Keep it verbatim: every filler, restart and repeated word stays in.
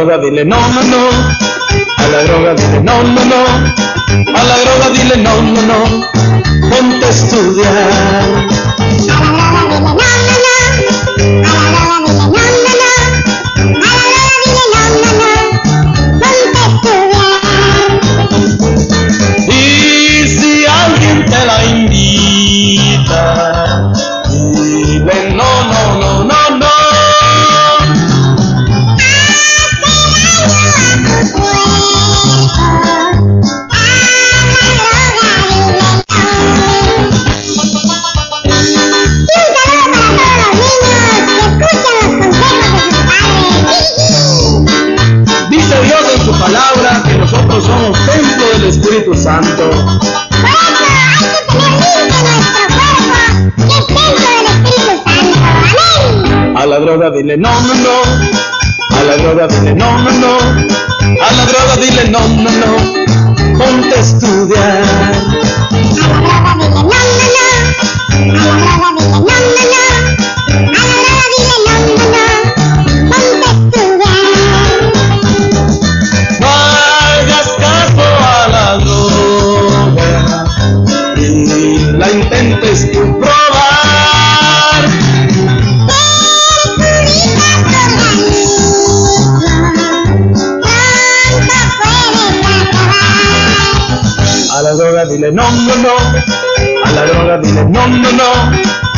droga dile no, no, no. A la droga dile no, no, no. A la droga dile no, no, no. Ponte a estudiar. Nosotros somos templo del Espíritu Santo. Por eso hay que tener limpio nuestro cuerpo, que es templo del Espíritu Santo. Amén. A la droga dile no, no, no. A la droga dile no, no, no. A la droga dile no, no, no. Ponte a estudiar. A la droga dile no, no, no. A la droga dile no, no, no. A la droga dile no, no, no. Ponte a estudiar. La intentes probar. Perjudica tu organismo, pronto puedes acabar. A la droga dile no, no, no. A la droga dile no, no, no.